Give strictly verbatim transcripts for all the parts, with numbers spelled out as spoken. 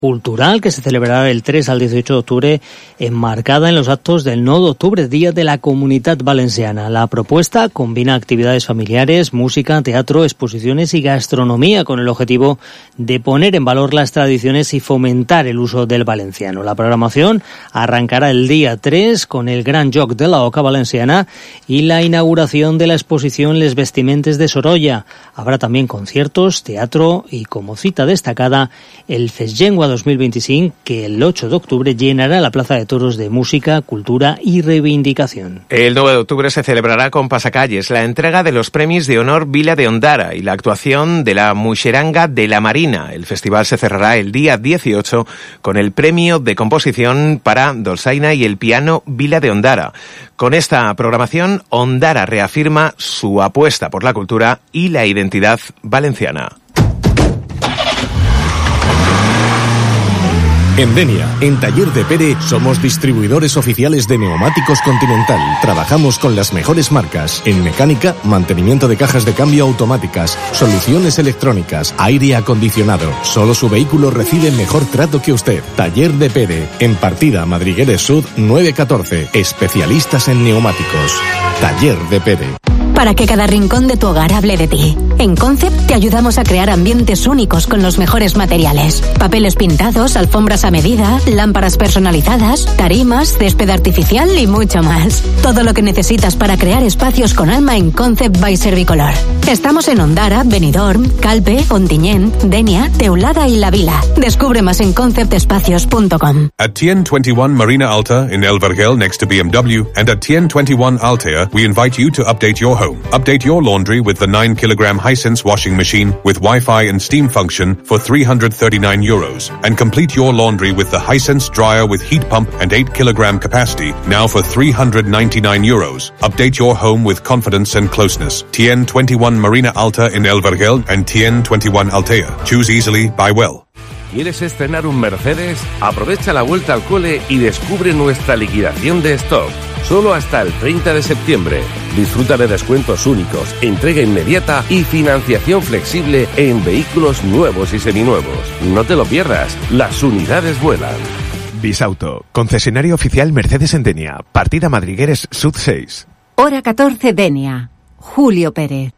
cultural que se celebrará del tres al dieciocho de octubre, enmarcada en los actos del nou d'octubre, Día de la Comunitat Valenciana. La propuesta combina actividades familiares, música, teatro, exposiciones y gastronomía con el objetivo de poner en valor las tradiciones y fomentar el uso del valenciano. La programación arrancará el día tres con el Gran Joc de la Oca Valenciana y la inauguración de la exposición Les Vestimentes de Sorolla. Habrá también conciertos, teatro y, como cita destacada, el Festllengua dos mil veinticinco, que el ocho de octubre llenará la Plaza de Toros de música, cultura y reivindicación. El nueve de octubre se celebrará con pasacalles la entrega de los premios de honor Vila de Ondara y la actuación de la Muixeranga de la Marina. El festival se cerrará el día dieciocho con el premio de composición para Dolçaina y el piano Vila de Ondara. Con esta programación, Ondara reafirma su apuesta por la cultura y la identidad valenciana. En Denia, en Taller de Pere, somos distribuidores oficiales de neumáticos Continental. Trabajamos con las mejores marcas en mecánica, mantenimiento de cajas de cambio automáticas, soluciones electrónicas, aire acondicionado. Solo su vehículo recibe mejor trato que usted. Taller de Pere, en Partida Madrigueres Sud nueve catorce. Especialistas en neumáticos. Taller de Pere. Para que cada rincón de tu hogar hable de ti. En Concept te ayudamos a crear ambientes únicos con los mejores materiales. Papeles pintados, alfombras a medida, lámparas personalizadas, tarimas, césped artificial y mucho más. Todo lo que necesitas para crear espacios con alma en Concept by Servicolor. Estamos en Ondara, Benidorm, Calpe, Ontinyent, Denia, Teulada y La Vila. Descubre más en concept espacios punto com. At T N twenty-one Marina Alta in El Vergel next to B M W and at T N twenty-one Altea, we invite you to update your home. Update your laundry with the nine kilogram Hisense washing machine with Wi-Fi and steam function for three hundred thirty-nine euros. And complete your laundry with the Hisense dryer with heat pump and eight kilogram capacity, now for three hundred ninety-nine euros. Update your home with confidence and closeness. T N twenty-one Marina Alta in El Vergel and T N twenty-one Altea. Choose easily, buy well. ¿Quieres estrenar un Mercedes? Aprovecha la vuelta al cole y descubre nuestra liquidación de stock. Solo hasta el treinta de septiembre. Disfruta de descuentos únicos, entrega inmediata y financiación flexible en vehículos nuevos y seminuevos. No te lo pierdas, las unidades vuelan. Bisauto, concesionario oficial Mercedes en Denia, Partida Madrigueres Sud seis. Hora catorce Denia. Julio Pérez.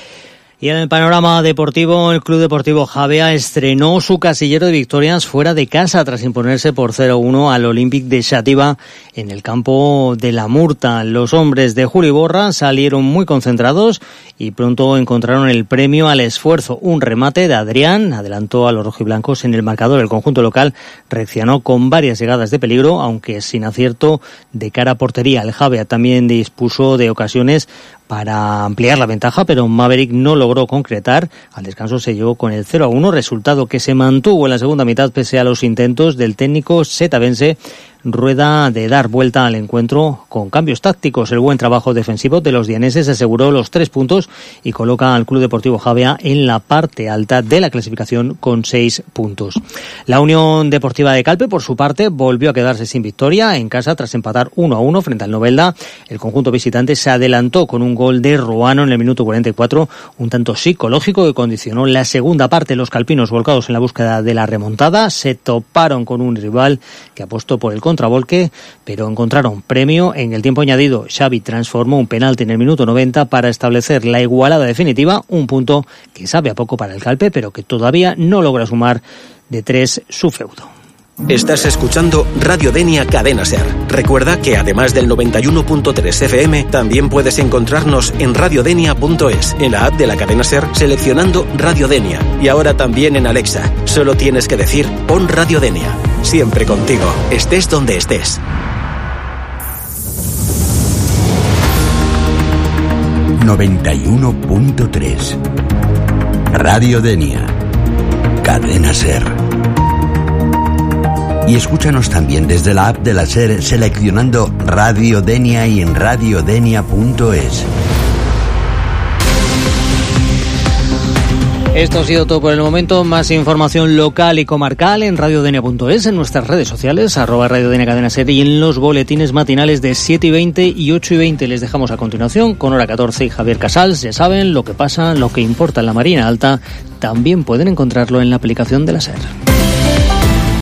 Y en el panorama deportivo, el Club Deportivo Javea estrenó su casillero de victorias fuera de casa tras imponerse por cero uno al Olímpic de Xàtiva en el campo de la Murta. Los hombres de Juli Borra salieron muy concentrados y pronto encontraron el premio al esfuerzo. Un remate de Adrián adelantó a los rojiblancos en el marcador. El conjunto local reaccionó con varias llegadas de peligro, aunque sin acierto de cara a portería. El Javea también dispuso de ocasiones para ampliar la ventaja, pero Maverick no logró concretar. Al descanso se llevó con el cero a uno, resultado que se mantuvo en la segunda mitad pese a los intentos del técnico setavense Rueda de dar vuelta al encuentro con cambios tácticos. El buen trabajo defensivo de los dianeses aseguró los tres puntos y coloca al Club Deportivo Javea en la parte alta de la clasificación con seis puntos. La Unión Deportiva de Calpe, por su parte, volvió a quedarse sin victoria en casa tras empatar uno a uno frente al Novelda. El conjunto visitante se adelantó con un gol de Ruano en el minuto cuarenta y cuatro, un tanto psicológico que condicionó la segunda parte. Los calpinos, volcados en la búsqueda de la remontada, se toparon con un rival que apostó por el contravolque, pero encontraron premio en el tiempo añadido. Xavi transformó un penalti en el minuto noventa para establecer la igualada definitiva, un punto que sabe a poco para el Calpe, pero que todavía no logra sumar de tres su feudo. Estás escuchando Radio Denia Cadena Ser. Recuerda que además del noventa y uno punto tres F M, también puedes encontrarnos en radiodenia punto es, en la app de la Cadena Ser, seleccionando Radio Denia. Y ahora también en Alexa. Solo tienes que decir, pon Radio Denia. Siempre contigo, estés donde estés. noventa y uno punto tres Radio Denia Cadena Ser. Y escúchanos también desde la app de la SER seleccionando Radio Denia y en radiodenia punto es. Esto ha sido todo por el momento. Más información local y comarcal en radiodenia punto es, en nuestras redes sociales, arroba radiodenia cadena ser, y en los boletines matinales de siete y veinte y ocho y veinte. Les dejamos a continuación con Hora catorce y Javier Casals. Ya saben, lo que pasa, lo que importa en la Marina Alta, también pueden encontrarlo en la aplicación de la SER.